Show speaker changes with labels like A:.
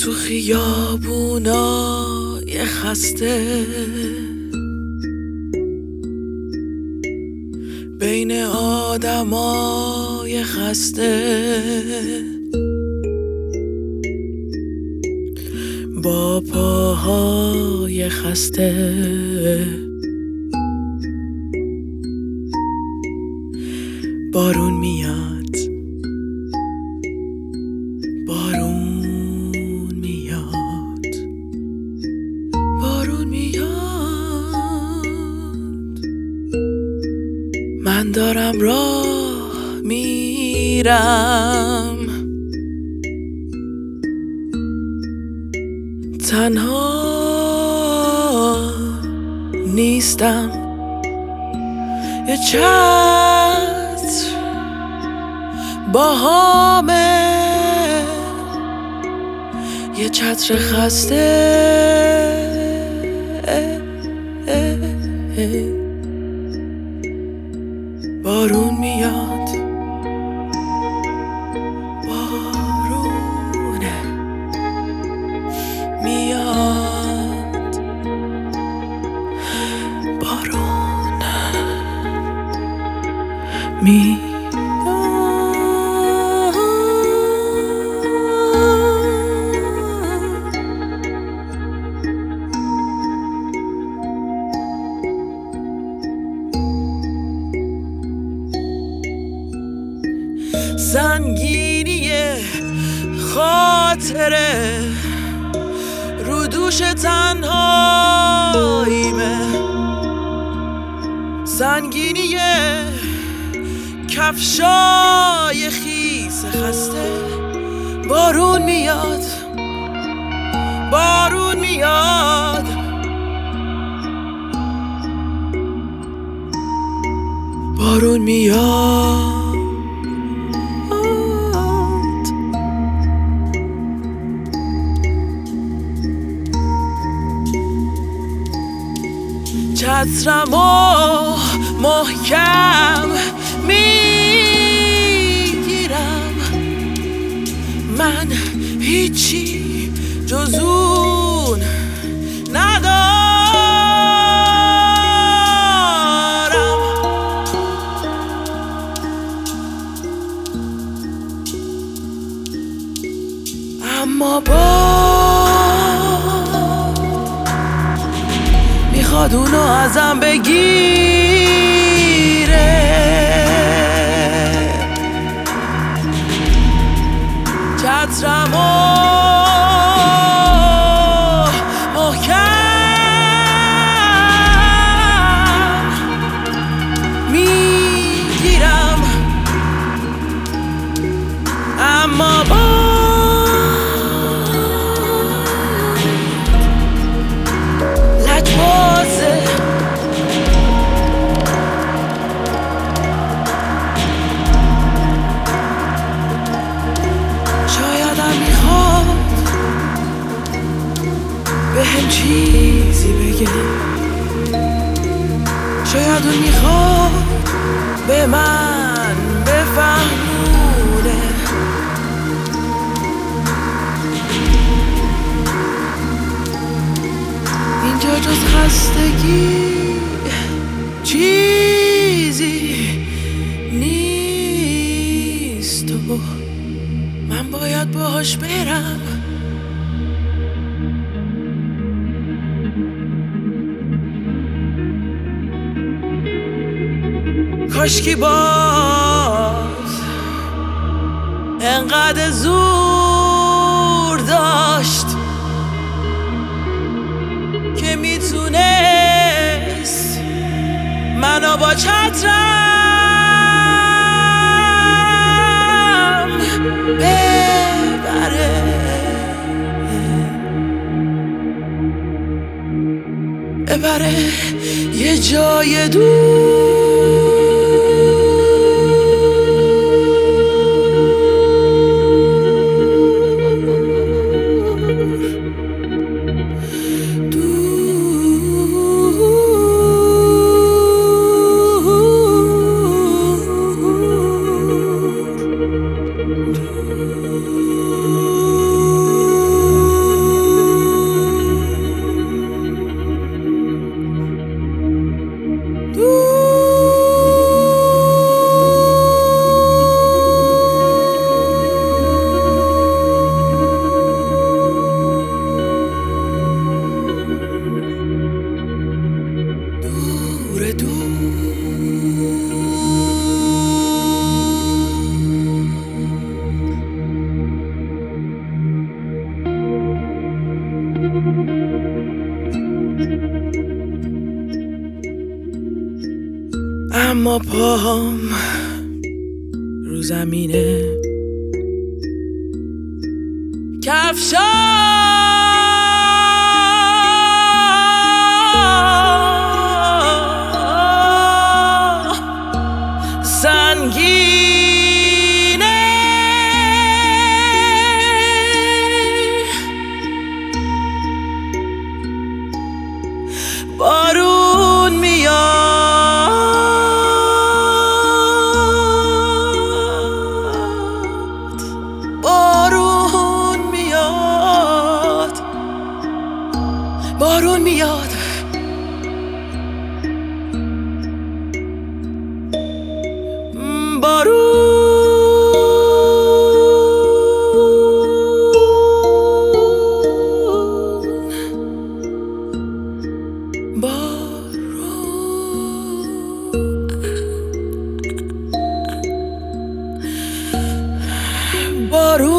A: تو خیابونای خسته، بین آدمای خسته، با پاهای خسته، بارون میاد، بارون میاد، بارون میاد. من دارم راه میرم، تنها نیستم. یه چتر باهامه، یه چتر خسته، بارون میاد، بارونه میاد، بارون میاد. سنگینی خاطره رو دوش تنهاییمه، سنگینی کفشای خیس خسته. بارون میاد، بارون میاد، بارون میاد. چترمو محکم میگیرم، من هیچی جز اون ندارم. اما میخواد اونو ازم بگیره، چترمو محکم میگیرم، اما لجبازه، شایدم میخواد بهم چیزی بگه، شاید اون میخواد به من بفهمونه اینجا جز خستگی چیزی نیست و من باید باهاش برم. کاشکی باز انقدر زور داشت که میتونست منو با چترم ببره یه جای دور. اما پاهم رو زمینه سنگینه بارون میاد بارون میاد بارون میاد بارون